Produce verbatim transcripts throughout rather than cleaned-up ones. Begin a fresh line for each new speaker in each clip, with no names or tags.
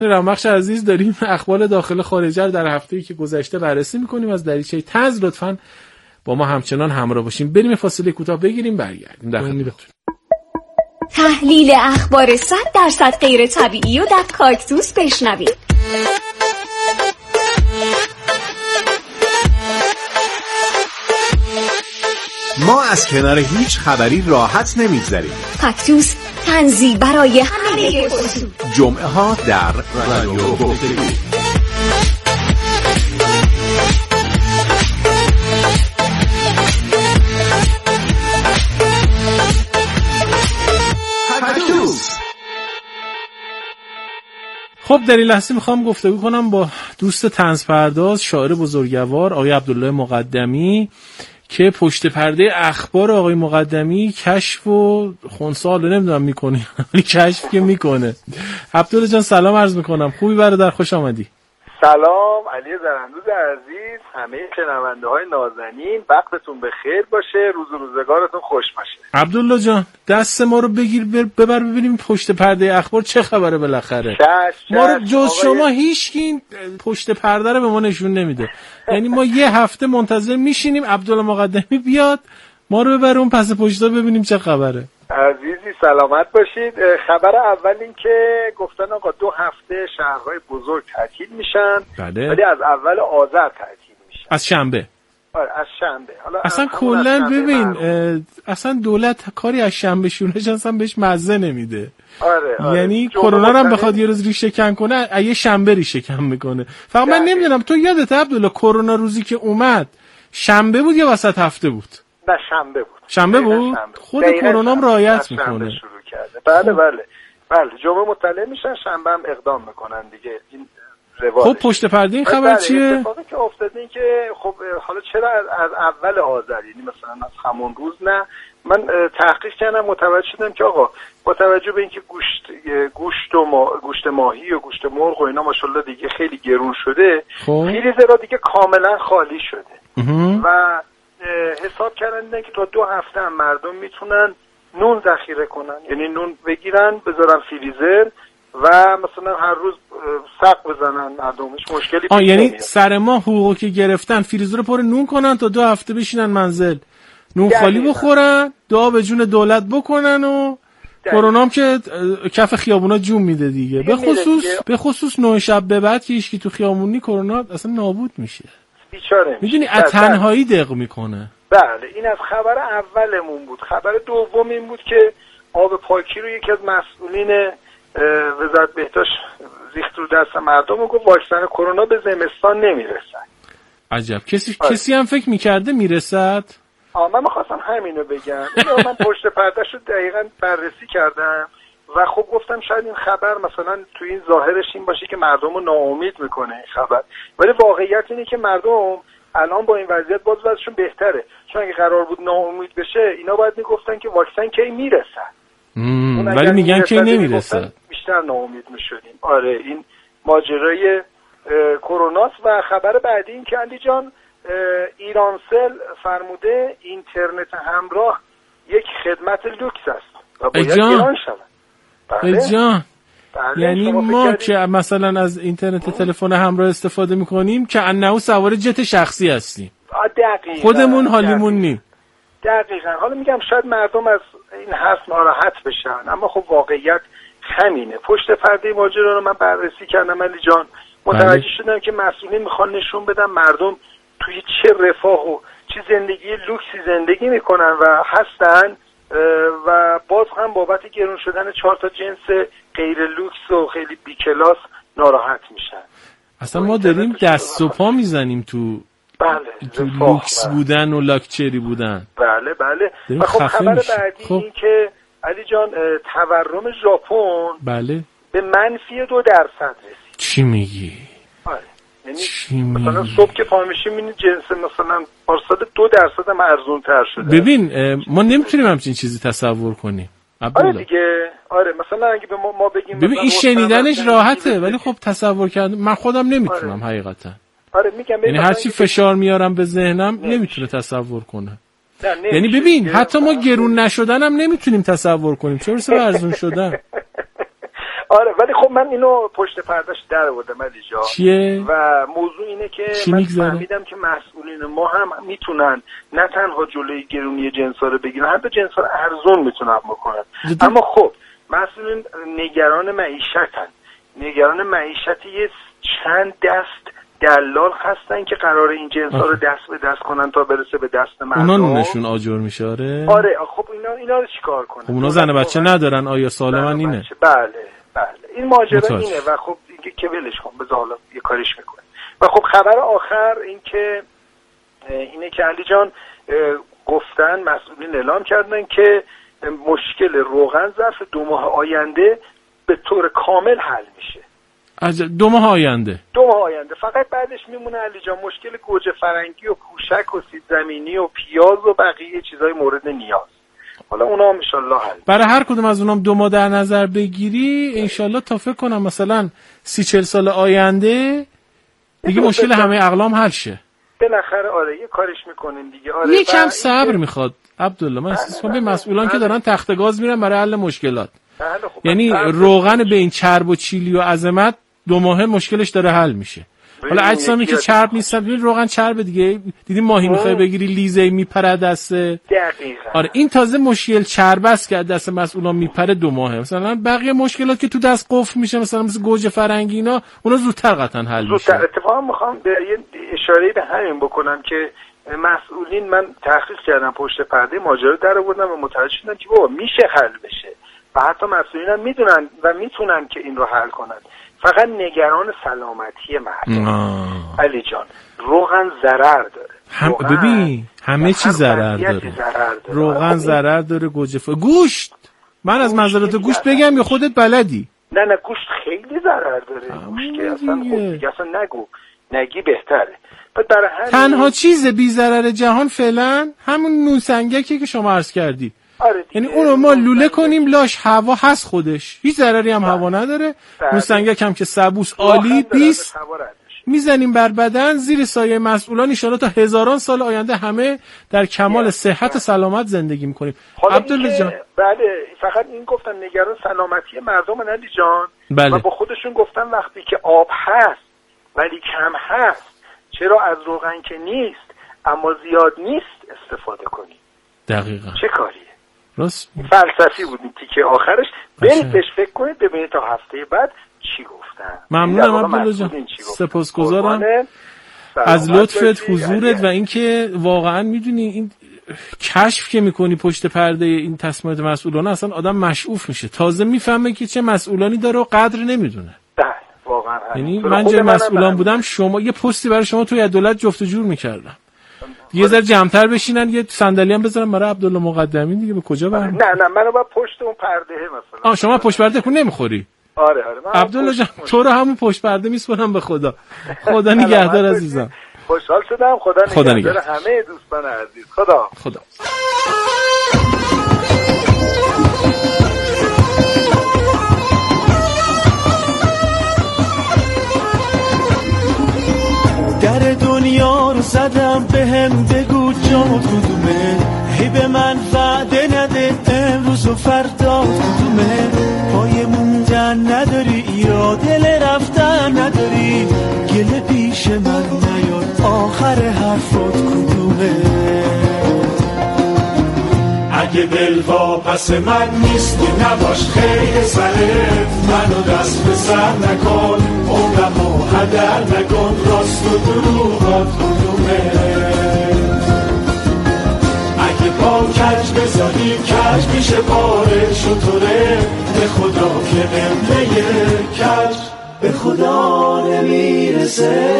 رامبخش عزیز داریم اخبار داخل خارجه رو در هفته‌ای که گذشته بررسی می‌کنیم. از دریچه طنز لطفاً با ما همچنان همراه باشیم. بریم فاصله کوتاه بگیریم برگردیم. در خدمتتون.
تحلیل اخبار صد درصد غیر طبیعی و در کاکتوس بشنوید.
ما از کنار هیچ خبری راحت نمیگذریم.
کاکتوس، طنزی برای همه خصوص.
جمعه ها در رادیو گفتگو.
خب در این لحظه میخوام گفتگو کنم با دوست طنز پرداز، شاعر بزرگوار آقای عبدالله مقدمی که پشت پرده اخبار آقای مقدمی کشف و خونسا رو نمیدونم میکنه ولی کشف که میکنه. عبدالله جان سلام عرض میکنم. خوبی برادر؟ خوش آمدی.
سلام علی زرندوز عزیز، همه شنونده های نازنین، وقتتون بخیر باشه، روز و روزگارتون خوش باشه.
عبدالله جان دست ما رو بگیر ببر ببینیم پشت پرده اخبار چه خبره بالاخره. ما رو جز آقای... شما هیچ کی پشت پرده رو به ما نشون نمیده. یعنی ما یه هفته منتظر میشینیم عبدالله مقدمی بیاد ما رو ببره اون پس پشتا ببینیم چه خبره.
عزیزی سلامت باشید. خبر اول این که گفتن آقا دو هفته شهرهای بزرگ تعطیل میشن.
بله.
ولی از اول آذر تعطیل میشن.
از شنبه.
آره از شنبه. حالا
اصلا کلا ببین اصلا دولت کاری از شنبه شونش اصلا بهش مزه نمیده.
آره, آره.
یعنی کرونا هم بخواد یه روز ریشه کن کنه یه شنبه ریشه کن میکنه. فقط من نمیدونم تو یادت عبدالله کرونا روزی که اومد شنبه بود یا وسط هفته بود؟
نه شنبه بود.
شنبه بود؟ خود کرونا هم رعایت میکنه.
شروع کرده. بله بله. بله جمعه مطلع میشن شنبه هم اقدام میکنن دیگه. این رواج.
خب پشت پرده این خبر چیه؟
اتفاقی که افتاده این که خب حالا چرا از اول آذر یعنی مثلا از همون روز نه. من تحقیق کردم متوجه شدم که آقا با توجه به اینکه گوشت گوشت و ما، گوشت ماهی و گوشت مرغ و اینا ماشاءالله دیگه خیلی گرون شده.
خب
فریزرها دیگه کاملا خالی شده. و حساب کردن که تا دو هفته هم مردم میتونن نون ذخیره کنن، یعنی نون بگیرن بذارن فریزر و مثلا هر روز سق بزنن مردمش مشکلی پیش نمیاد.
یعنی سر ما حقوقی که گرفتن فریزر پر نون کنن تا دو هفته بشینن منزل نون خالی بخورن، دعا به جون دولت بکنن و کرونا هم که کف خیابونا جون میده دیگه. به خصوص به خصوص نه شب به بعد که هیچکی تو خیابونی کرونا اصلا نابود میشه.
بیچاره
میدونی از تنهایی دق میکنه.
بله این از خبر اولمون بود. خبر دوم این بود که آب پاکی رو یکی از مسئولین وزارت بهداشت ریخت رو دست مردم و گفت واکسن کرونا به زمستان نمیرسد.
عجب. کسی آه. کسی هم فکر میکرده میرسد؟
آه من میخواستم همینو بگم. من پشت پرده‌شو دقیقاً بررسی کردم و خب گفتم شاید این خبر مثلا تو این ظاهرش این باشه که مردم رو ناامید میکنه این خبر، ولی واقعیت اینه که مردم الان با این وضعیت باز وضعشون بهتره. چون اگه قرار بود ناامید بشه اینا باید میگفتن که واکسن کی میرسد،
ولی میگن کی نمیرسد.
بیشتر ناامید میشدیم. آره این ماجرای کروناست. و خبر بعدی این که علی جان ایرانسل فرموده اینترنت همراه یک خدمت لوکس است و باید گران شود.
بله جان. بله یعنی ما که مثلا از اینترنت تلفن همراه استفاده میکنیم که انه سوار جت شخصی هستیم.
دقیقاً.
خودمون حالیمون نیم.
دقیقاً. حالا میگم شاید مردم از این حرف ناراحت بشن اما خب واقعیت همینه. پشت پرده ماجرا رو من بررسی کردم علی جان، متوجه شدم که مسئولین میخوان نشون بدن مردم توی چه رفاه و چه زندگی لوکسی زندگی میکنن و هستن و باز هم بابت گرون شدن چهار تا جنس غیر لوکس و خیلی بی کلاس ناراحت میشن.
اصلا ما داریم دست و پا میزنیم تو
بله
تو لوکس بودن و لاکچری بودن.
بله بله. و خب خبر بعدی خب. این که علی جان تورم ژاپن
بله
به منفی دو درصد رسید.
چی میگی؟
آره یعنی مثلا صبح که پا میشیم این جنس مثلا پارسال دو درصد هم ارزون تر شده.
ببین ما نمیتونیم همچین چیزی تصور کنیم.
آره دیگه. آره مثلا اگه به ما, ما بگیم
ببین این شنیدنش راحته ولی خب تصور کردن من خودم نمیتونم. آره. حقیقتا
آره میگم
یعنی هر چی فشار میارم به ذهنم نمیتونه تصور کنه. یعنی ببین حتی ما گرون نشدن هم نمیتونیم تصور کنیم چه برسه به ارزون شدن.
آره ولی خب من اینو پشت پردهش در آوردم علی جان.
چیه؟
و موضوع اینه که من
میگذاره؟
فهمیدم که مسئولین ما هم میتونن نه تنها جلوی گرونی جنس‌ها رو بگیرن، حتی جنس‌ها رو ارزون میتونن بکنن.
جدا.
اما خب مسئولین نگران معیشتن، نگران معیشت یه چند دست دلال هستن که قراره این جنس‌ها رو دست به دست کنن تا برسه به دست مردم.
اونا نونشون آجر میشه. آره
آره خب اینا اینا رو چیکار کنن؟
خب اونا زن بچه ندارن، آیا سالمن اینه؟
بله بله این ماجرا
متوجه.
اینه و خب دیگه که ولش کن بذار حالا یه کاریش میکنه. و خب خبر آخر این که اینه که علی جان گفتن مسئولین اعلام کردن که مشکل روغن ظرف دو ماه آینده به طور کامل حل میشه.
از دو ماه آینده
دو ماه آینده فقط بعدش میمونه علی جان مشکل گوجه فرنگی و پوشک و سیب زمینی و پیاز و بقیه چیزای مورد نیاز. حالا اونا هم انشالله حل.
برای هر کدوم از اونام دو ماه در نظر بگیری انشالله تا فکر کنم مثلا سی چل سال آینده دیگه مشکل همه اقلام حل شه.
بالاخره آره یه کارش میکنیم دیگه. آره
یه کم صبر میخواد عبدالله. من احساس کنم به مسئولان که دارن تخت گاز میرن برای حل مشکلات، یعنی روغن به این چرب و چیلی و عظمت دو ماه مشکلش داره حل میشه. حالا اجسامی که چرب نیستن، ببین روغن چرب دیگه، دیدی ماهی میخوای بگیری لیزه میپره دست.
دقیقاً.
آره این تازه مشکل چرب است که دست مسئولان میپره دو ماهه. مثلا بقیه مشکلات که تو دست قفل میشه مثلا مثل گوجه فرنگی اینا، اونا زودتر قطعا حل میشه.
زودتر. اتفاقا میخوام به یه اشاره به همین بکنم که مسئولین، من تحقیق کردم پشت پرده ماجرا در آوردم و متوجه شدم که بابا میشه حل بشه و حتی مسئولین هم میدونن و میتونن که این رو حل کنن. فقط نگران سلامتی مردم. علی جان روغن ضرر داره.
هم ببین همه چی ضرر داره. روغن ضرر داره، گوجه ف... گوشت. من از منظرات گوشت بگم یا خودت بلدی؟
نه نه گوشت خیلی ضرر داره. گوشت که اصلا خوب دیگه اصلا نگو. نگی بهتره.
تنها چیز بی ضرر جهان فعلا همون نون سنگکی که شما عرض کردی.
آره
یعنی اونو ما لوله کنیم لاش هوا هست خودش، هیچ ضرری هم هوا نداره. نون سنگک هم که سبوس عالی بیست میزنیم بر بدن زیر سایه مسئولان، ان شاءالله تا هزاران سال آینده همه در کمال صحت و سلامت زندگی میکنیم. عبدالله جان
بله فقط این گفتن نگران سلامتی مردم علی جان.
بله.
و با خودشون گفتن وقتی که آب هست ولی کم هست، چرا از روغن که نیست اما زیاد نیست استفاده کنیم.
دقیقاً.
چه کاریه؟
راست
فلسفی بود این تیکه آخرش. برید بهش فکر کنید ببینید تا هفته بعد چی گفتن.
ممنونم عبدالله جان، سپاسگزارم از لطفت، حضورت و اینکه واقعا میدونی این کشف که میکنی پشت پرده این تصمیمات مسئولانه اصلا آدم مشعوف میشه، تازه میفهمه که چه مسئولانی داره و قدر نمیدونه.
واقعا
یعنی من جای مسئولان بودم شما یه پستی برای شما توی دولت جفت و جور میکردم. یه ذره جمع‌تر بشینن یه صندلی هم بذارم برای عبدالله مقدمی دیگه. به کجا برم؟
نه نه منو با پشت اون پرده مثلا.
آ شما پشت پرده کو نمیخوری؟
آره آره من
عبدالله جان تو رو همون پشت پرده میسپارم به خدا. خدا نگهدار عزیزم.
خوشحال شدم. خدا نگهدار همه دوستان عزیز. خدا
خدا.
در دنیا رو زدم به هم بگو جا کدومه، هی به من وعده نده امروز و فردا کدومه، پای موندن نداری یا دل رفتن نداری، گله پیش من نیاد آخر حرفات کدومه. اگه دل واپس من نیستی نباش خیلی سرت، منو دست به سر نکن عمرمو هدر نکن، راست و دروغات کدومه. اگه پا کج بذاری کج میشه باره شطوره، به خدا که قبله کج به خدا نمیرسه.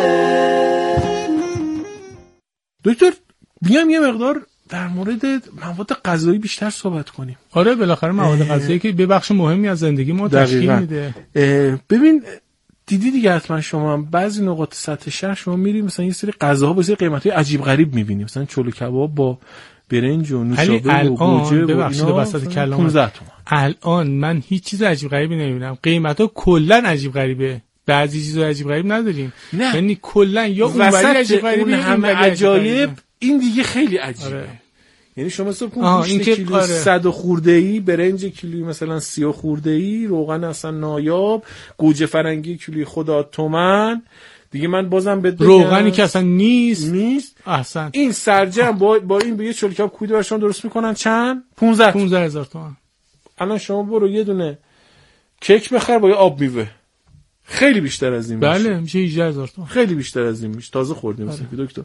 دکتر بیام یه مقدار در مورد مواد غذایی بیشتر صحبت کنیم.
آره بالاخره مواد غذایی که به بخش مهمی از زندگی ما تشکیل میده.
ببین دیدی دیگه حتما شما هم بعضی نقاط سطح شهر شما میری مثلا یه سری غذاها با سری قیمت‌های عجیب غریب می‌بینی، مثلا چلو کباب با برنج و نوشابه و گوجه و
ببخشید وسط کلام الان من هیچ چیز عجیب غریبی نمی‌بینم. قیمت‌ها کلاً عجیب غریبه. بعضی چیزا عجیب غریب نداریم. یعنی کلاً یا اونوری عجیب غریبه
همه عجایب این دیگه خیلی عجیبه.
آره.
یعنی شما صبح کن گوشت کیلو آره. صد خورده‌ای، برنج کیلو مثلا سی خورده‌ای، روغن اصلا نایاب، گوجه فرنگی کیلو خدا تومن دیگه. من بازم به
روغنی که اصلا نیست
نیست
احسن.
این سرجم با با این به یه چلو کباب کویده برشون درست میکنن چند؟ پانزده
هزار تومان.
الان شما برو یه دونه کیک بخر با یه آب میوه، خیلی بیشتر از این میشه.
بله میشه هجده هزار تومان.
خیلی بیشتر از این میشه. تازه خوردیم مثلا دکتر.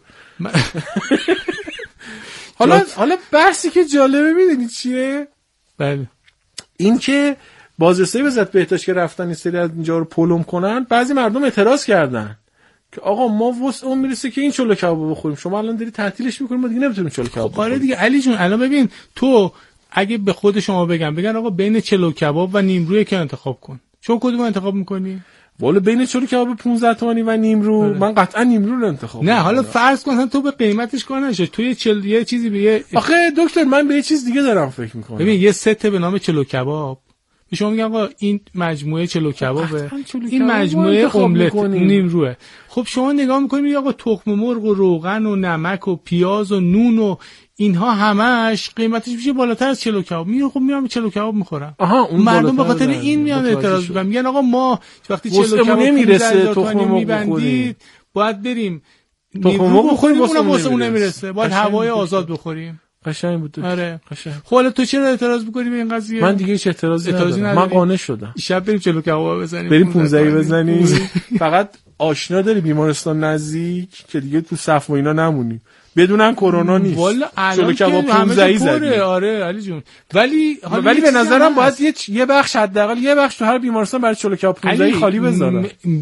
حالا حالا بحثی که جالبه میدونی چیه؟
بله
این که بازرسی وزارت بهداشت که رفتن این سری از اینجا رو پلم کنن، بعضی مردم اعتراض کردن که آقا ما واسه اون میرسه که این چلو کباب بخوریم، شما الان داری تعطیلش میکنیم، ما دیگه نمیتونیم چلو کباب بخوریم.
آره دیگه علی جون الان ببین تو اگه به خود شما بگم بگن آقا بین چلو کباب و نیمرویی که انتخاب کن، شما کدوم انتخاب میکنی؟
والا بین چلو کباب پانزده تومانی و نیمرو آره. من قطعا نیمرو رو انتخاب
نه حالا فرض کن تو به قیمتش کار نشه، تو یه چل یه چیزی به یه
آخه دکتر من به یه چیز دیگه دارم فکر میکنم.
ببین یه ست به نام چلو کباب به شما میگن آقا این مجموعه چلو کبابه، این مجموعه املت نیمروه. خب شما نگاه میکنید میگی آقا تخم مرغ و روغن و نمک و پیاز و نون و اینها همش قیمتش میشه بالاتر از چلو کباب. میگه خب میام چلو کباب میخورم. مردم به خاطر این میان اعتراض میکنن، میگن آقا ما وقتی چلو کباب
نمیرسه تخم مرغ
میبندید باید بریم تخم مرغ بخوریم، اونم واسه اون نمیرسه، باید هوای آزاد بخوریم.
قشنگ بود.
آره قشنگ. خب تو چرا اعتراض می‌کنی به این قضیه؟
من دیگه هیچ اعتراضی ندارم. من قانع شدم.
شب بریم چلو کباب بزنیم.
بریم پانزده بزنیم. فقط آشنا داری بیمارستان نزدیک که دیگه تو صف و اینا نمونیم. بدونن کرونا نیست.
والا
چلو کباب پانزده زدیم.
آره علی جون. ولی
ولی به نظرم باید یه یه بخش حداقل یه بخش تو هر بیمارستان برای چلو کباب پانزده خالی بذارن.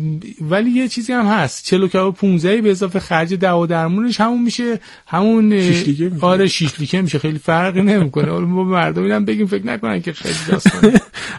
ولی یه چیزی هم هست، چلو کباب پانزده به اضافه خرج دوا درمونش همون میشه همون
شیشلیکه میشه.
آره شیشلیکه میشه، خیلی فرقی نمیکنه. حالا ما مردم اینم بگیم فکر نکنن که خیلی داستانه.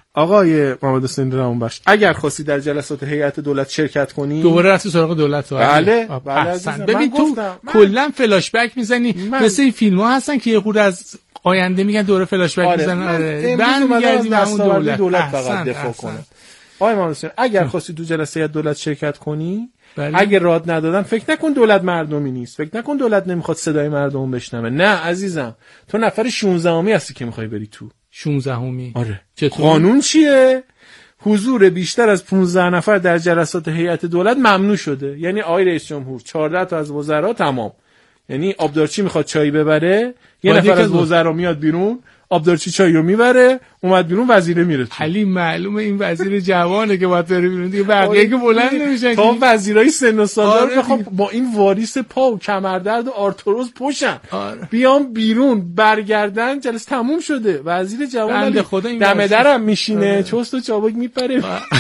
آقای محمد حسین رامبخش اگر خواستی در جلسات هیئت دولت شرکت کنی
دوباره رفتی سراغ دولت.
بله بله
ببین تو کلا فلاش بک میزنی مثل این فیلم ها هستن که یه خورده از آینده میگن دوره فلاش بک میزنن. آره برمیگردیم به همون دولت
دولت فقط دفاع کنه. آقای محمد حسین اگر خواستی تو جلسه هیئت دولت شرکت کنی بله. اگه راد ندادن فکر نکن دولت مردمی نیست، فکر نکن دولت نمیخواد صدای مردم بشنوه. نه عزیزم تو نفر شانزدهمی هستی که میخوای بری تو.
شانزدهمی
آره. قانون چیه؟ حضور بیشتر از پانزده نفر در جلسات هیئت دولت ممنوع شده. یعنی آقای رئیس جمهور چهارده تا از وزرا تمام، یعنی آبدارچی میخواد چای ببره یه نفر از وزرا میاد بیرون آبدارچی چایو میبره، اومد بیرون وزیره میره تو.
علی معلومه این وزیر جوانه که باید بره بیرون دیگه، بقیه که بلند نمیشن
تا وزیرای سن و سالدار آره بخوام با این واریس پا و کمردرد و آرتروز پشن آره. بیام بیرون برگردن جلسه تموم شده. وزیر جوان دم درم میشینه آره. چست و چابک میپره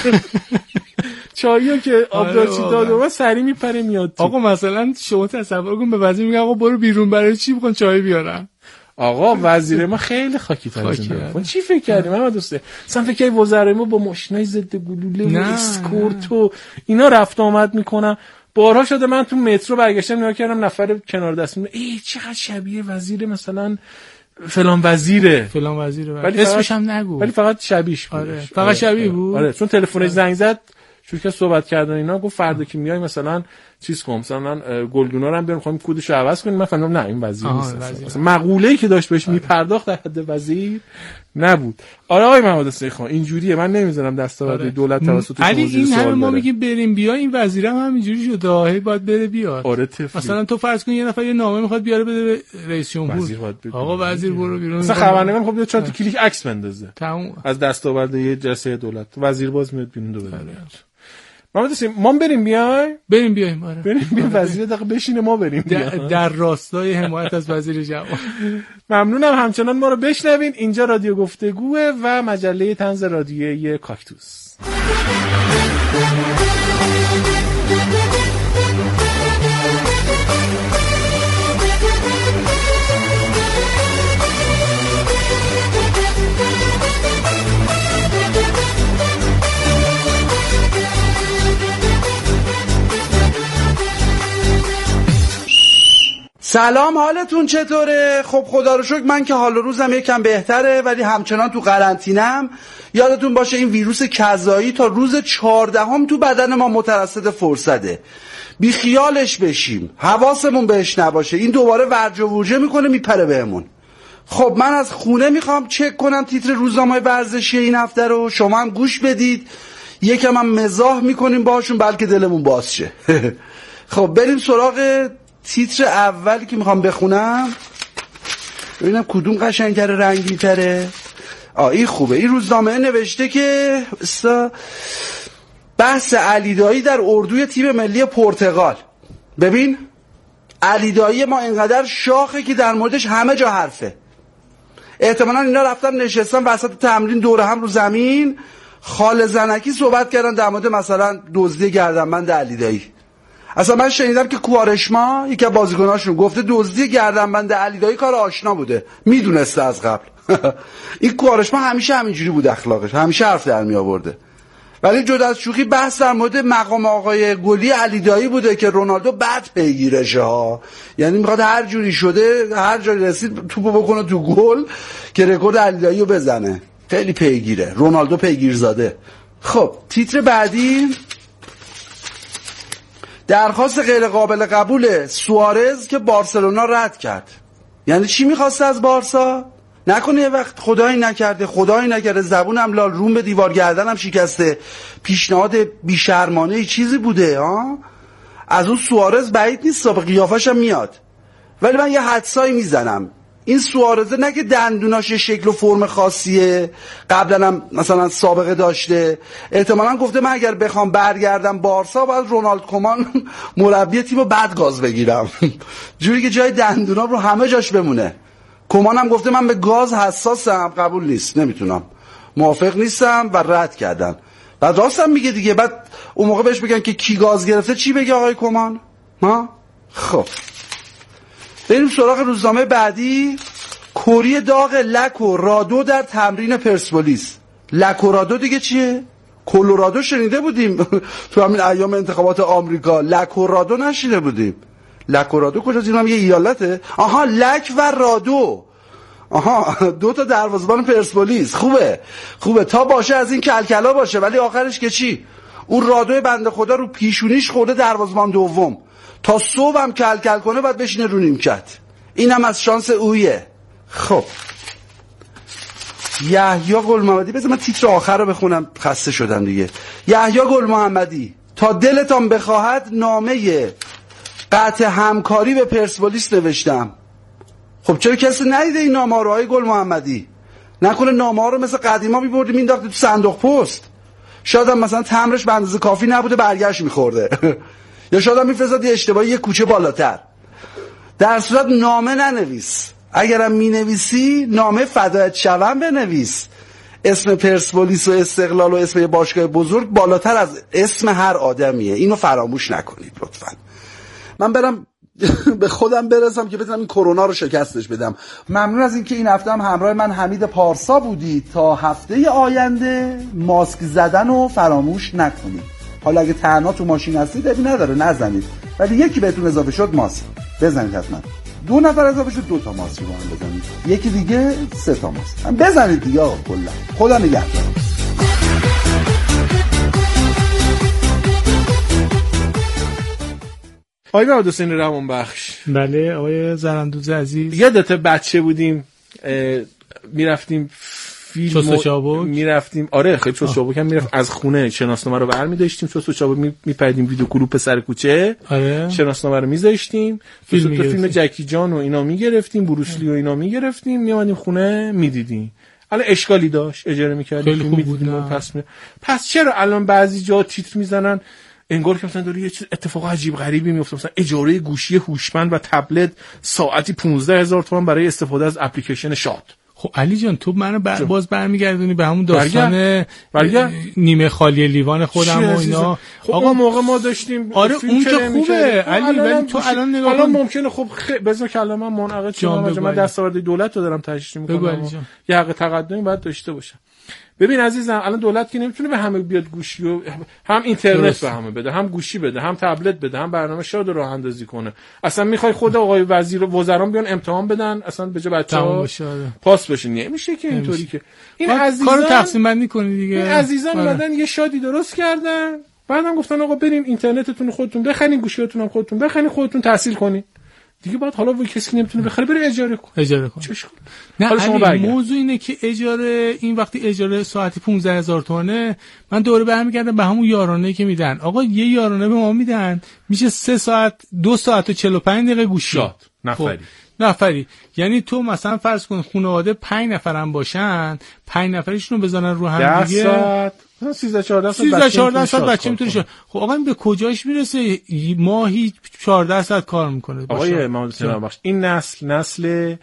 چایو که آبدارچی داد و سری میپره میاد تو.
آقا مثلا شما تصور کن به وزیر میگه آقا برو بیرون برای چی میخوان چای بیارن.
آقا وزیر ما خیلی خاکی تره. چی فکر کردی محمد دوسته؟ اصلا فکر کردی وزرای ما با ماشینای ضد گلوله و اسکورت و اینا رفت آمد میکنن؟ بارها شده من تو مترو برگشتم نگاه کردم نفر کنار دست میمونه ای چقدر شبیه وزیر مثلا فلان وزیره
فلان وزیره ولی اسمش هم نگو
ولی فقط شبیهش بود.
آره. فقط آره. شبیه بود.
آره چون تلفنش زنگ زد شروع کرد صحبت کردن اینا، گفت فردا که میای مثلا چیز کن مثلا گلدونا رو هم بیارم می‌خوام کدش رو عوض کنیم. من فهمیدم نه این وزیر نیست، مثلا مقوله‌ای که داشت بهش میپرداخت در حد وزیر نبود. آره آقای محمد حسین خان اینجوریه، من نمیذارم دستاورد آره. دولت توسط
علی این همه ما میگیم بریم بیا، این وزیر هم همینجوری شده هی باید بره بیاد.
آره
مثلا تو فرض کن یه نفر یه نامه میخواد بیاره بده به رئیس جمهور، آقا وزیر برو بیرون.
مثلا خبرنگار خب بیاد چهار تا کلیک عکس بندازه
تموم
از دستاورد یه جلسه دولت، وزیر باز میاد بیرون دو بده. محمد حسین ما بریم بیای
بریم بیایم آره
بریم بیایم وزیر دقیقه بشینه ما بریم
در, در راستای حمایت از وزیر جوان.
ممنونم همچنان ما رو بشنوین. اینجا رادیو گفتگوه و مجله طنز رادیویی کاکتوس.
سلام، حالتون چطوره؟ خب خدا رو شکر من که حال و روزم یکم بهتره، ولی همچنان تو قرنطینه‌ام. یادتون باشه این ویروس کذایی تا روز چهاردهم تو بدن ما مترصد فرصده. بی خیالش بشیم، حواسمون بهش نباشه، این دوباره ورج و ورجه میکنه میپره بهمون. خب من از خونه میخوام چک کنم تیتر روزنامه ورزشی این هفته رو، شما هم گوش بدید، یکم هم مزاح میکنیم باشون بلکه دلمون باز شه. خب بریم سراغ تیتر اولی که میخوام بخونم، ببینم کدوم قشنگتره رنگی تره. آه این خوبه. این روزنامه نوشته که بحث علی دایی در اردوی تیم ملی پرتغال. ببین علی دایی ما اینقدر شاخه که در موردش همه جا حرفه. احتمالاً اینا رفتن نشستن وسط تمرین دوره هم رو زمین، خال زنکی صحبت کردن در مورد مثلا دزدی گردنبند علی دایی. اصلا من شنیدم که کوارشما یکی از بازیکناشون گفته دزدی گردنبند علی دایی کار آشنا بوده، میدونسته از قبل. این کوارشما همیشه همینجوری بود اخلاقش، همیشه حرف در می آورده. ولی جدا از شوخی بحث در مورد مقام آقای گلی علی دایی بوده که رونالدو بد پیگیرشه ها، یعنی میخواد هر جوری شده هر جایی رسید توپو بکنه تو گل که رکورد علی دایی رو بزنه. خیلی پیگیره رونالدو، پیگیرزاده. خب تیتر بعدی درخواست غیر قابل قبول سوارز که بارسلونا رد کرد. یعنی چی میخواسته از بارسا؟ نکنه یه وقت خدایی نکرده خدایی نکرده زبونم لال روم به دیوار گردنم شکسته پیشنهاد بیشرمانه چیزی بوده ها؟ از اون سوارز بعید نیست، به قیافش هم میاد. ولی من یه حدسایی میزنم این سوارزه نه که دندوناش شکل و فرم خاصیه، قبلا هم مثلا سابقه داشته، احتمالاً گفته من اگر بخوام برگردم بارسا باید رونالد کومان مربی تیمو بعد گاز بگیرم جوری که جای دندونام رو همه جاش بمونه. کومان هم گفته من به گاز حساسم، قبول نیست، نمیتونم، موافق نیستم و رد کردن. بعد راستم میگه دیگه. بعد اون موقع بهش بگن که کی گاز گرفته چی بگه آقای کومان؟ ها خب بریم سراغ روزنامه بعدی. کوری داغ لک و رادو در تمرین پرسپولیس. لک و رادو دیگه چیه؟ کلرادو شنیده بودیم تو همین ایام انتخابات آمریکا، لک و رادو نشنیده بودیم. لک و رادو کجاست؟ این هم یه ایالته. آها لک و رادو، آها دو تا دروازه‌بان پرسپولیس. خوبه خوبه تا باشه از این کلکلا باشه، ولی آخرش که چی؟ اون رادو بنده خدا رو پیشونیش خورده دروازه‌بان دوم، تا صبح هم کل کل کنه بعد بشینه رو نیمکت. اینم از شانس اویه. خب یحیی گل محمدی، بذار من تیتر آخر رو بخونم، خسته شدم دیگه. یحیی گل محمدی تا دلتان بخواهد نامه قطع همکاری به پرسپولیس نوشتم. خب چرا کسی ندیده این نامه رو های گل محمدی؟ نکنه نامه ها رو مثل قدیما میبردی مینداختی تو صندوق پست؟ شاید هم مثلا تمرش به اندازه کافی نبوده برگشت میخورده یا شاید هم میفرستاد یه اشتباهی یه کوچه بالاتر. در صورت نامه ننویس، اگرم مینویسی نامه فدایت شوم بنویس. اسم پرسپولیس و استقلال و اسم یه باشگاه بزرگ بالاتر از اسم هر آدمیه، اینو فراموش نکنید لطفاً. من برم به خودم برسم که بتونم این کرونا رو شکستش بدم. ممنون از اینکه این هفته هم همراه من حمید پارسا بودید. تا هفته آینده ماسک زدن رو فراموش نکنید. حالا اگه تنها تو ماشین هستید ابی نداره نزنید، ولی یکی بهتون اضافه شد ماسک بزنید حتما. دو نفر اضافه شد دو تا ماسک رو هم بزنید، یکی دیگه سه تا ماسک هم بزنید دیگه. آقا کلا خدا نگهدار.
آقای محمد حسین روانبخش.
بله آقای زرندوز عزیز،
یادت بچه بودیم میرفتیم فیلم
چوست و چابک
میرفتیم؟ آره خیلی چوست و چابک هم میرفت. از خونه شناسنامه رو برمی‌داشتیم، چوست و چابک میپریدیم ویدیو کلوپ پسر کوچه.
آره
شناسنامه رو میذاشتیم، فیلم فیلم جکی جان و اینا میگرفتیم، بروسلی و اینا میگرفتیم، میومدیم خونه میدیدیم. الان اشکالی داشت اجاره میکردیم فیلم میدیدیم پس می... پس چرا الان بعضی جا تیتر میزنن انگار که مثلا داره یه اتفاق عجیب غریبی میفته، مثلا اجاره گوشی هوشمند و تبلت ساعتی پانزده هزار تومان برای استفاده از اپلیکیشن شاد.
خب علی جان تو منو بر... باز برمیگردونی به همون داستان
برگر. برگر.
نیمه خالی لیوان خودم و اینا.
خب آقا موقع ما داشتیم
آره اون که خوبه علی، ولی تو الان نگاه
الان ممکنه خب خ... بذار کلمه منعقد شم، من دستاورد دولت رو دارم تشریح میکنم، یه حق تقدمی باید داشته باشم. ببین عزیزم الان دولت که نمیتونه به همه بیاد گوشی و هم اینترنت درست. به همه بده، هم گوشی بده، هم تبلت بده، هم برنامه شاد راه اندازی کنه. اصلا میخوای خود آقای وزیر و وزران بیان امتحان بدن اصلا به جای بچه‌ها پاس بشه؟ نمیشه که اینطوری که این عزیزان
کارو تقسیم بندی کنی دیگه.
این عزیزان اومدن یه شادی درست کردن، بعدم گفتن آقا بریم اینترنتتون خودتون بخرین، گوشیاتون هم خودتون بخرین، خودتون تحصیل کنین. دیگه باید حالا وی کسی نمیتونه بخره بره اجاره کن
اجاره کن
چش کن.
نه
حالا شما برگرد.
موضوع اینه که اجاره این وقتی اجاره ساعتی پانزده هزار تومانه من دوره برمیگردم به همون یارانه که میدن. آقا یه یارانه به ما میدن میشه سه ساعت دو ساعت و چهل و پنج دقیقه گوشی
نفری.
نفری یعنی تو مثلا فرض کن خانواده پنج نفرم باشن، پنج نفریشون رو بزنن رو هم دیگه
ده ساعت مثلا سیزده چهارده ساعت
سیزده چهارده ساعت بچه میتونه شد. خب آقا این به کجاش میرسه؟ ماهی چهارده ساعت کار میکنه.
آقای محمد حسین بخش این نسل نسل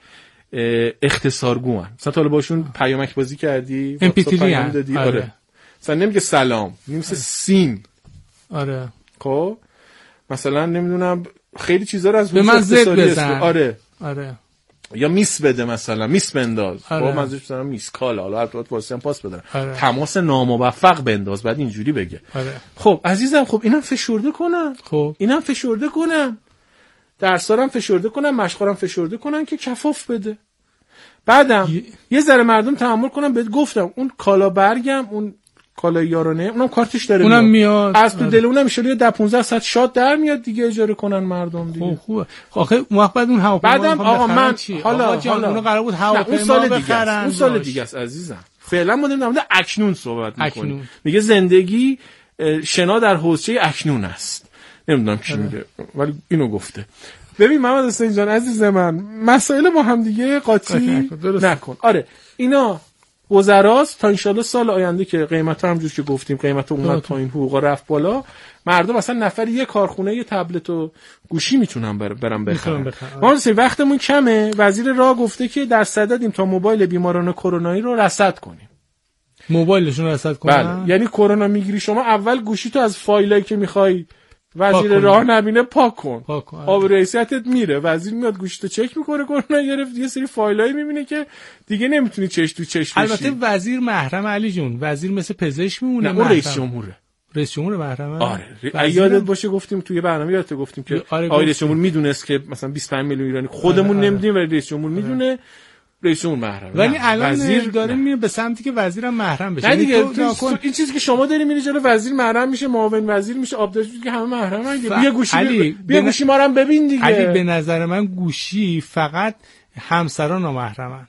اختصارگو ان. مثلا تو باشون پیامک بازی کردی،
ام پی تری
پیام دادی. آره. آره. مثلا نمیگه سلام، میگه سین.
آره.
خب مثلا نمیدونم خیلی چیزا رو از
به من زد بزن.
آره.
آره.
یا میس بده مثلا میس بنداز.
آره.
خب منظورش مثلا میس کال حالا البته واسه هم پاس بدن.
آره.
تماس ناموفق بنداز بعد اینجوری بگه.
آره.
خب عزیزم خب اینم فشرده کنم.
خب
اینم فشرده کنم. درسارم فشرده کنم، مشقارم فشرده کنم که کفاف بده. بعدم ی... یه ذره مردم تحمل کنم. بهت گفتم اون کالا برگم اون کالا یارانه اونم کارتش داره
اونم میاد
از تو دل اونم میشه ده پانزده ساعت شاد در میاد دیگه اجاره کنن مردم دیگه.
خوب خوبه. آخه موقت اون هواپیما
بعدم آقا من حالا
حالا اون قرار بود هواپیما بخرن.
اون سال دیگه است عزیزم. فعلا ما داریم در مورد اکنون صحبت میکنیم. میگه زندگی شنا در حوضچه اکنون است. نمیدونم چی میگه ولی اینو گفته. ببین محمد حسین جان عزیز من مسائل با هم دیگه قاطی نکن. آره اینا وزراست تا انشالله سال آینده که قیمت همجور که گفتیم قیمت اومد پایین حقوقا رفت بالا مردم مثلا نفر یه کارخونه یه تبلت و گوشی میتونن برام بخرن. ما مثلا وقتمون کمه. وزیر راه گفته که در صددیم تا موبایل بیماران کرونایی رو رصد کنیم.
موبایلشون رصد کنن؟
بله. یعنی کرونا میگیری شما اول گوشی تو از فایلایی که میخوای وزیر راه نبینه پاک کن.
پاک کن.
آب رئیسیتت میره. وزیر میاد گوشیتو چک میکنه کرونا گرفت یه سری فایلایی میبینه که دیگه نمیتونی چش تو چش بشی.
البته وزیر محرم علی جون. وزیر مثل پزشک میمونه.
نه رئیس جمهوره.
رئیس جمهور محرمه.
آره یادت باشه گفتیم توی برنامه یادت گفتیم که آره رئیس جمهور میدونست که مثلا بیست و پنج میلیون ایرانی خودمون آره نمیدونیم ولی رئیس جمهور میدونه. آره. رئیس جمهور محرمه.
ولی الان وزیر داره میره به سمتی که وزیرم محرم بشه.
نه دیگه تو تو این چیزی که شما داری میری جلو وزیر محرم میشه، معاون وزیر میشه، آبدارش میشه که همه محرمن دیگه. بیا گوشی
علی
بیا بن... گوشی ما رو هم ببین دیگه.
علی به نظر من گوشی فقط همسران نامحرمن.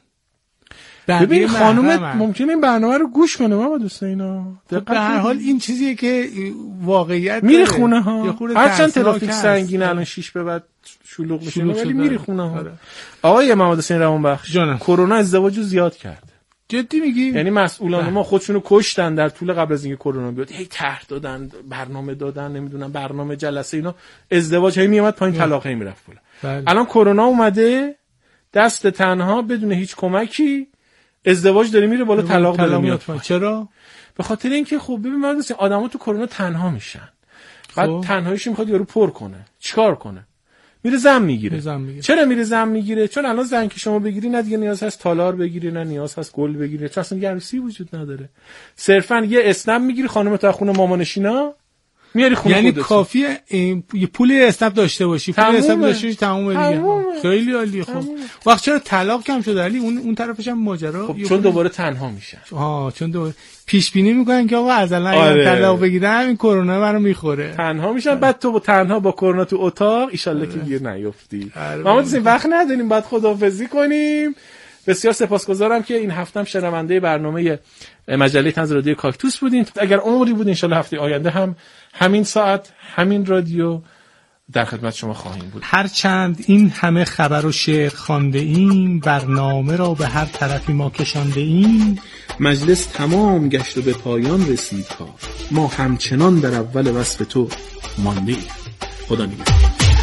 ببین خانومت ممکنه این برنامه رو گوش کنه ما دوست اینا.
به هر حال این چیزیه که واقعیت
میره خونه ها. هرچند ترافیک سنگینه الان شیش به بعد شلوغ میشه ولی میری خونه ها. آقای محمد حسین روانبخش کرونا ازدواجو زیاد کرد.
جدی میگی؟
یعنی مسئولان ما خودشونو کشتن در طول قبل از اینکه کرونا بیاد. هی طرح دادن، برنامه دادن، نمیدونم برنامه جلسه اینا، ازدواج هی میومد پایین، طلاق هی میرفت بالا. الان کرونا اومده دست تنها بدون هیچ کمکی ازدواج داره میره بالا، طلاق داره میاد.
چرا؟
به خاطر اینکه خب ببین من گفتم آدما تو کرونا تنها میشن. بعد خب. تنهاییش میخواد یارو پر کنه. چیکار کنه؟ میره زن میگیره. چرا میره زن میگیره؟ چون الان زن که شما بگیری نه دیگه نیاز هست تالار بگیری، نه نیاز هست گل بگیری، چون اصلا عروسی وجود نداره. صرفا یه اسنپ میگیری خانم تا خونه مامانشینا میاری خونه
یعنی
خودت.
کافیه یه پول اسنپ داشته باشی، پول اسنپ داشته باشی تمومه دیگه. خیلی عالی. خب وقت چرا طلاق کم شده علی؟ اون اون طرفش هم ماجرا
خب چون دوباره تنها میشن.
آها چون دوباره پیش بینی میکنن که آقا ازلا
آره.
طلاق بگیرن همین کرونا منو میخوره،
تنها میشن. بعد تو با تنها با کرونا تو اتاق ان شاء الله که گیر نیافتی. محمد حسین وقت نداریم، بعد خداحافظی کنیم. بسیار سپاسگزارم که این هفتم شنونده برنامه مجله طنز رادیو کاکتوس بودین. اگر عمری بود ان شاء الله هفته آینده هم همین ساعت همین رادیو در خدمت شما خواهیم بود.
هر چند این همه خبر و شعر خوانده ایم، برنامه را به هر طرفی ما کشانده ایم،
مجلس تمام گشت و به پایان رسید کار، ما همچنان در اول وصف تو مانده ایم. خدا نگهدار.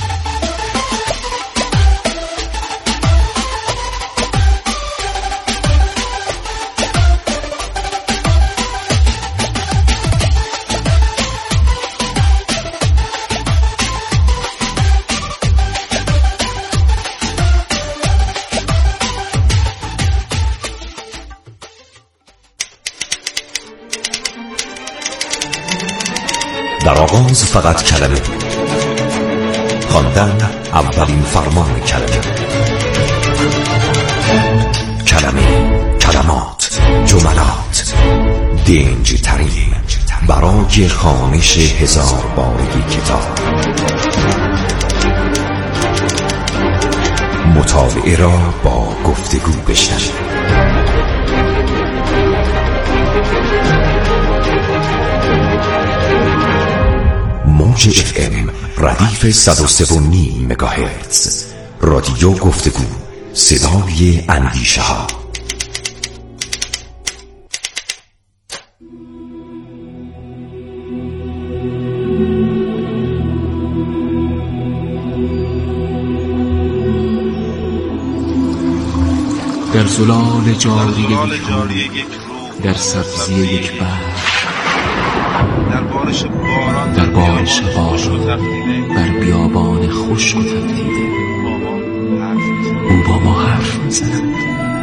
در آغاز فقط کلمه بود، خواندن اولین فرمان کلمه. کلمه، کلمات، جملات، دنج ترین برای خوانش هزار باری کتاب. مطالعه را با گفتگو بشنوید. موج اف ام ردیف صد و سه و نیم مگاهرتز، رادیو گفتگو، صدای اندیشه ها.
در زلال جاری یک رو، در سبزی یک بحر، در بارش باران، در بارش باران بر بیابان خشک و تفریده، او با ما حرف می‌زند.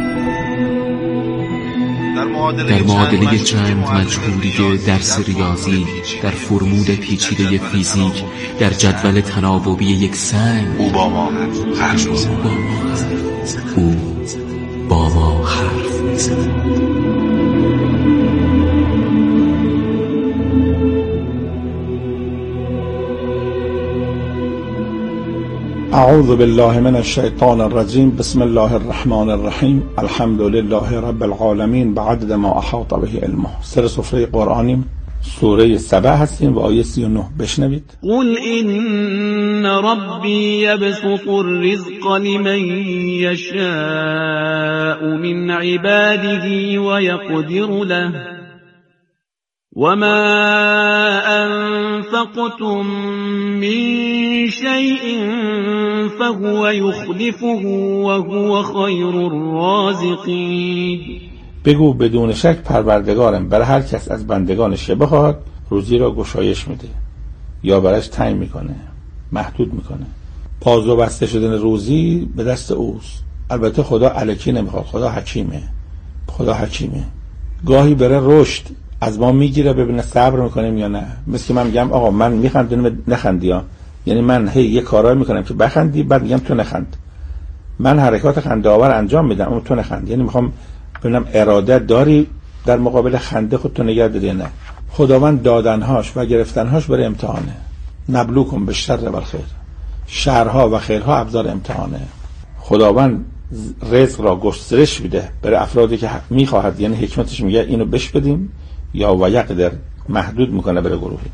در معادله چند مجهولی درس ریاضی، در فرمول پیچیده فیزیک، در جدول تناوبی یک سنگ، او با ما حرف می‌زند. او با ما حرف می‌زند.
اعوذ بالله من الشیطان الرجیم. بسم الله الرحمن الرحیم. الحمد لله رب العالمین بعدد ما احاط به علمه. سر سفره قرآنیم، سوره سبع هستیم و آیه سی و نه. بشنوید.
قل ان ربی یبسط الرزق لمن یشاء من عباده و یقدر له وما أنفقتم من شيء فهو يخلفه وهو خير الرازقين.
بگو بدون شک پروردگارم برای هر کس از بندگانش که بخواهد روزی را گشایش میده یا برایش تنگ میکنه، محدود میکنه. پازو بسته شدن روزی به دست اوست. البته خدا الکی نمیخواد، خدا حکیمه. خدا حکیمه. گاهی بره رشد از ما میگیره ببینه صبر میکنیم یا نه. مثل که من میگم آقا من میخندم نخندی ها، یعنی من هی یه کارایی میکنم که بخندی، بعد میگم تو نخند. من حرکات خنده آور انجام میدم اما تو نخند، یعنی میخوام ببینم اراده داری در مقابل خنده خودتو نگه داری نه. خداوند دادنهاش و گرفتنهاش برای امتحانه. نبلوکم بالشر و الخیر. شرها و خیرها ابزار امتحانه. خداوند رزق را گسترش میده برای افرادی که میخواهد، یعنی حکمتش میگه اینو بش بدیم، یا و یقدر محدود میکنه برای گروهی.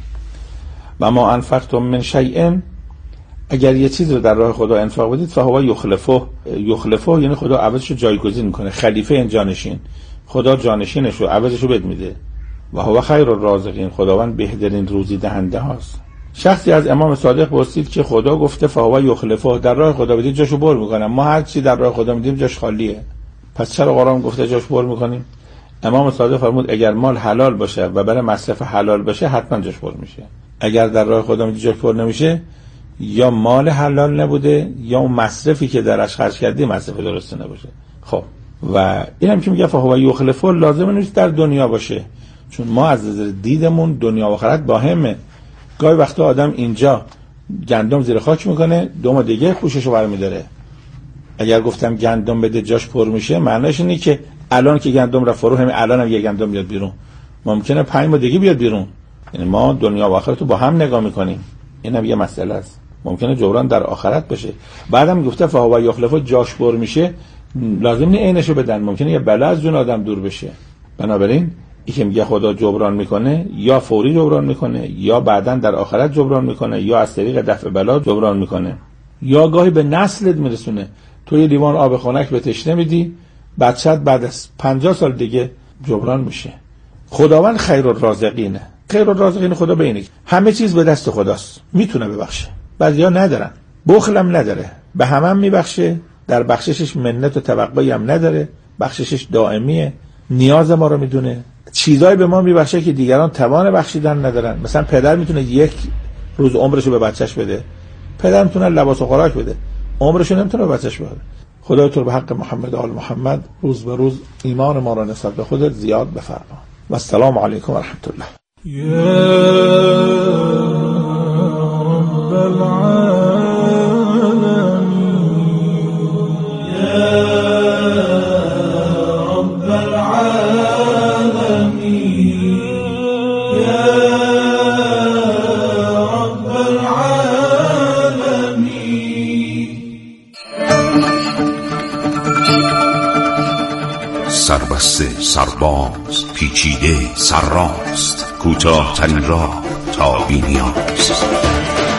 و ما انفقتم من شیء، اگر یه چیز رو در راه خدا انفاق بدید فهو یخلفه. یخلفه یعنی خدا عوضش رو جایگزین میکنه. خلیفه این جانشین، خدا جانشینش رو عوضش رو بد میده. و هو خیر الرازقین، خداوند بهترین روزی دهنده هاست. شخصی از امام صادق پرسید که خدا گفته فهو یخلفه، در راه خدا بدید جاشو پر میکنم، ما هر چی در راه خدا میدیم جاش خالیه، پس چرا قرآن گفته جاش پر میکنیم؟ امام صادق فرمود اگر مال حلال باشه و برای مصرف حلال باشه حتما جاش پر میشه. اگر در راه خدا میدی جاش پر نمیشه، یا مال حلال نبوده یا اون مصرفی که درش خرج کردی مصرف درسته نباشه. خب و اینم که میگه فهو یخلفه لازم نیست در دنیا باشه، چون ما از نظر دیدمون دنیا و آخرت باهمه. گاهی وقتا آدم اینجا گندم زیر خاک میکنه، دو ماه دیگه خوششو برمی‌داره. اگر گفتم گندم بده جاش پر میشه، معناش اینه که الان که گندم رفت فرو، همین الان هم یه گندم بیاد بیرون، ممکنه پنج ماه دیگه بیاد بیرون. یعنی ما دنیا و آخرت رو با هم نگاه میکنیم. اینم یه مسئله است. ممکنه جبران در آخرت بشه. بعدم گفته فهو یخلفه جاش پر میشه، لازم نیست عینشو بدن، ممکنه یه بلا از جون آدم دور بشه. بنابراین این که میگه خدا جبران میکنه، یا فوری جبران میکنه، یا بعداً در آخرت جبران میکنه، یا از طریق دفع بلا جبران میکنه، یا گاهی به نسلت میرسونه. تو یه لیوان آب خنک به تشنه میدی، بچت بعد از پنجاه سال دیگه جبران میشه. خداوند خیر الرازقینه. خیر الرازقین خدا بینه همه چیز به دست خداست، میتونه ببخشه. بعضیا ندارن، بخلم نداره، به همه هم میبخشه، در بخششش منت و توقعی هم نداره، بخششش دائمیه، نیاز ما رو میدونه. چیزایی به ما میبخشه که دیگران توان بخشیدن ندارن. مثلا پدر میتونه یک روز عمرشو به بچهش بده، پدر میتونه لباس و خوراک بده، عمرشو نمیتونه به بچهش بده. خدای تو به حق محمد و آل محمد روز به روز ایمان ما را نسبت به خودت زیاد بفرما. و السلام علیکم و رحمت الله.
یا رب العالمین، یا رب العالمین، یا رب العالمین.
سربسته سرباز پیچیده سرراست کوتاه ترین راه تا بی نیاز.